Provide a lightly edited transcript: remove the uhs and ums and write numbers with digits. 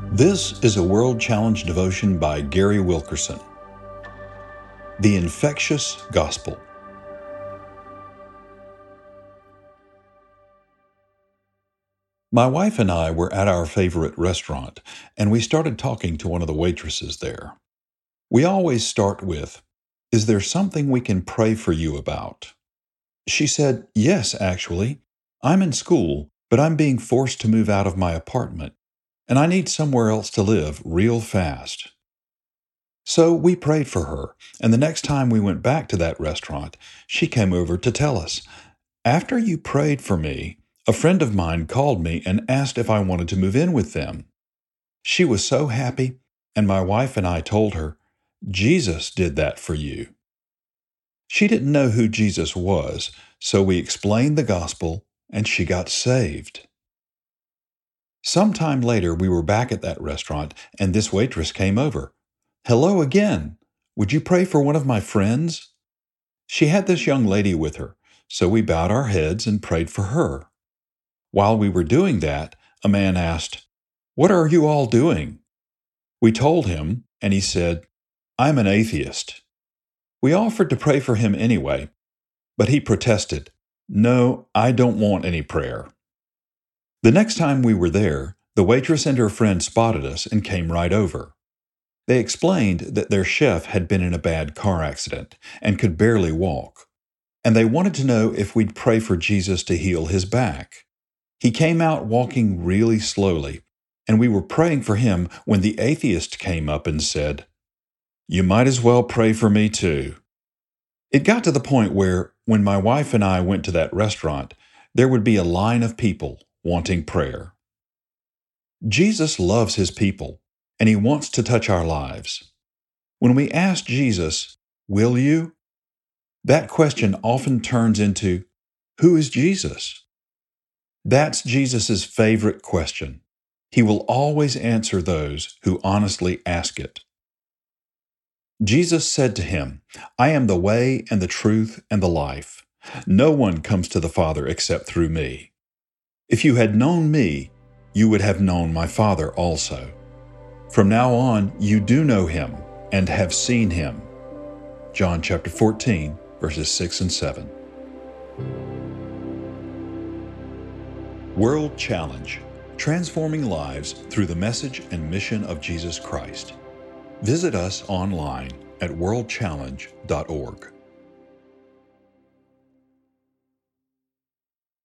This is a World Challenge devotion by Gary Wilkerson. The Infectious Gospel. My wife and I were at our favorite restaurant, and we started talking to one of the waitresses there. We always start with, "Is there something we can pray for you about?" She said, "Yes, actually. I'm in school, but I'm being forced to move out of my apartment, and I need somewhere else to live real fast." So we prayed for her, and the next time we went back to that restaurant, she came over to tell us, "After you prayed for me, a friend of mine called me and asked if I wanted to move in with them." She was so happy, and my wife and I told her, "Jesus did that for you." She didn't know who Jesus was, so we explained the gospel, and she got saved. Sometime later, we were back at that restaurant, and this waitress came over. "Hello again. Would you pray for one of my friends?" She had this young lady with her, so we bowed our heads and prayed for her. While we were doing that, a man asked, "What are you all doing?" We told him, and he said, "I'm an atheist." We offered to pray for him anyway, but he protested, "No, I don't want any prayer." The next time we were there, the waitress and her friend spotted us and came right over. They explained that their chef had been in a bad car accident and could barely walk, and they wanted to know if we'd pray for Jesus to heal his back. He came out walking really slowly, and we were praying for him when the atheist came up and said, "You might as well pray for me too." It got to the point where, when my wife and I went to that restaurant, there would be a line of people wanting prayer. Jesus loves his people, and he wants to touch our lives. When we ask Jesus, "Will you?" that question often turns into, "Who is Jesus?" That's Jesus' favorite question. He will always answer those who honestly ask it. Jesus said to him, "I am the way and the truth and the life. No one comes to the Father except through me. If you had known me, you would have known my Father also. From now on, you do know him and have seen him." John chapter 14, verses 6 and 7. World Challenge, transforming lives through the message and mission of Jesus Christ. Visit us online at worldchallenge.org.